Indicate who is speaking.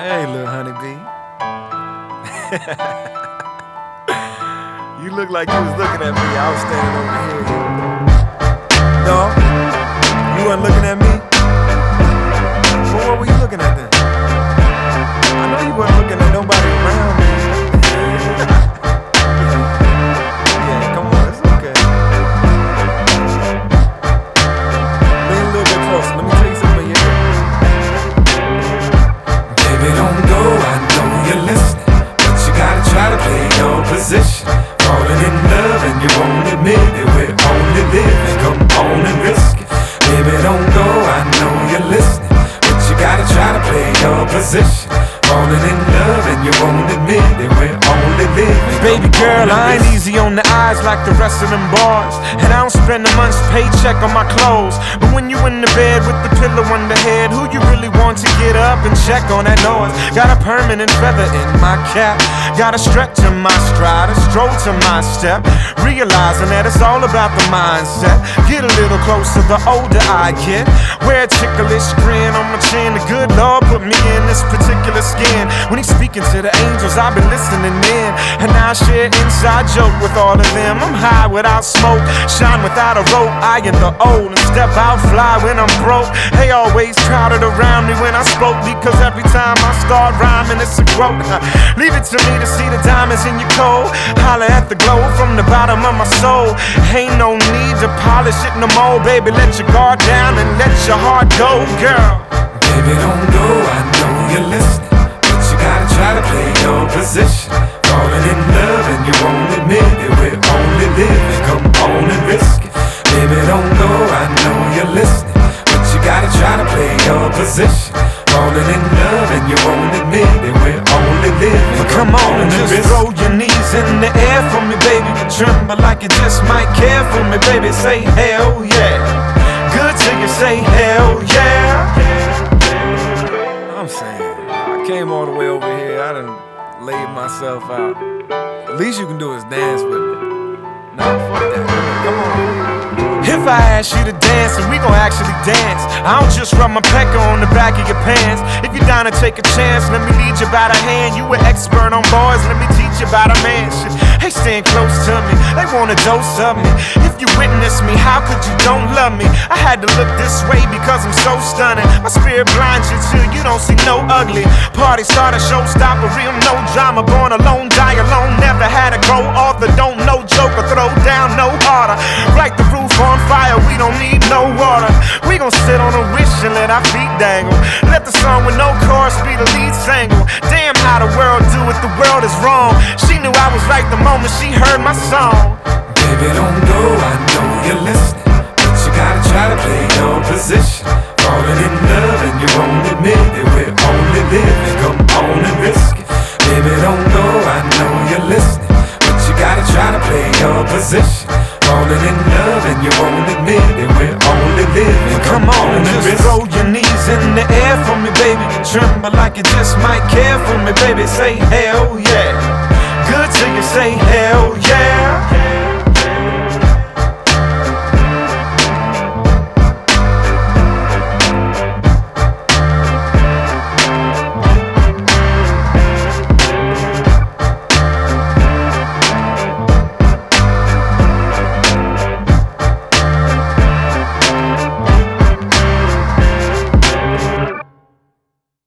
Speaker 1: Hey, little honeybee. You look like you was looking at me. I was standing over here. No? You weren't looking at me? Well, what were you looking at then? I know you weren't looking at nobody around me. Yeah, come on, it's okay. Lean a little bit closer. Let me tell you something in your ear.
Speaker 2: Baby, don't go, I know you're listening, but you gotta try to play your position. Falling in love and you won't admit it. We're only living, come on and risk it. Baby, don't go, I know you're listening, but you gotta try to play your position. Falling in love and you won't admit it. We're only living.
Speaker 3: Baby girl, I ain't easy on the eyes like the rest of them bars, and I don't spend a month's paycheck on my clothes. But when you in the bed with the pillow on the head, who you really want to get up and check on that noise? Got a permanent feather in my cap, got a stretch in my stride, a stroll to my step, realizing that it's all about the mindset. Get a little closer the older I get, wear a ticklish grin on my chin. The good Lord put me in this particular skin. When he's speaking to the angels, I've been listening in, and now I share inside joke with all of them. I'm high without smoke, shine without a rope. I am the old and step out fly when I'm broke. They always crowded around me when I spoke, because every time I start rhyming it's a quote. Leave it to me to see the diamonds in your coat. Holler at the glow from the bottom of my soul. Ain't no need to polish it no more, baby. Let your guard down and let your heart go, girl.
Speaker 2: Baby, don't go, I know you're listening, but you gotta try to play your position. Falling in love and you won't admit it. We're only living, come on and risk it. Baby, don't go, I know you're listening, but you gotta try to play your position. Falling in love and you won't admit it. We're only living,
Speaker 3: Come on and just throw your knees in the air for me, baby. Tremble like you just might care for me, baby. Say hell yeah. Good till you say hell yeah.
Speaker 1: I'm saying, I came all the way over here. I done laid myself out. The least you can do is dance with me. Nah, fuck that. Come on.
Speaker 3: If I ask you to dance, then we gon' actually dance. I don't just rub my pecker on the back of your pants. If you're down to take a chance, let me lead you by the hand. You an expert on boys, let me teach you about a man. Shit, they stand close to me, they want a dose of me. If you witness me, how could you don't love me? I had to look this way because I'm so stunning. My spirit blinds you till you don't see no ugly. Party starter, showstopper, real no drama. Born alone, die alone, never had a co-author. Don't know joker, throw down no harder. Like the roof on fire, we don't need no water. We gon' sit on a wish and let our feet dangle. Let the song with no chorus be the lead single. Damn how the world do it, the world is wrong. She knew I was right the moment she heard my song.
Speaker 2: Baby, don't go, I know you're listening, but you gotta try to play your position. Falling in love and you won't admit it. We're only living, come on and risk it. Baby, don't go, I know you're listening, but you gotta try to play your position. Falling in love and you won't admit it. We're only living,
Speaker 3: Come on and just throw your knees in the air for me, baby. Tremble like you just might care for me, baby. Say hell yeah. Good till you say hell